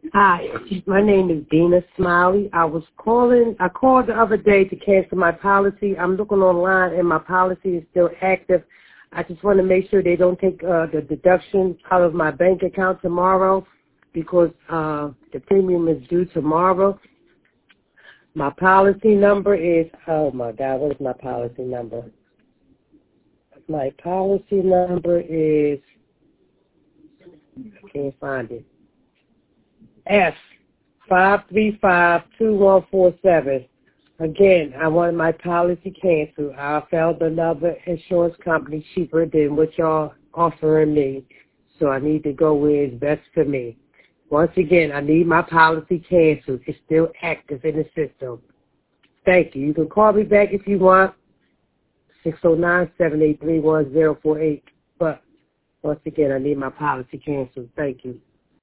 Hi, my name is Dina Smiley. I called the other day to cancel my policy. I'm looking online and my policy is still active. I just want to make sure they don't take the deduction out of my bank account tomorrow because the premium is due tomorrow. My policy number is, oh my God, what is my policy number? My policy number is, I can't find it. S5352147. Again, I want my policy canceled. I found another insurance company cheaper than what y'all offering me, so I need to go where it's best for me. Once again, I need my policy canceled. It's still active in the system. Thank you. You can call me back if you want, 609-783-1048. But once again, I need my policy canceled. Thank you.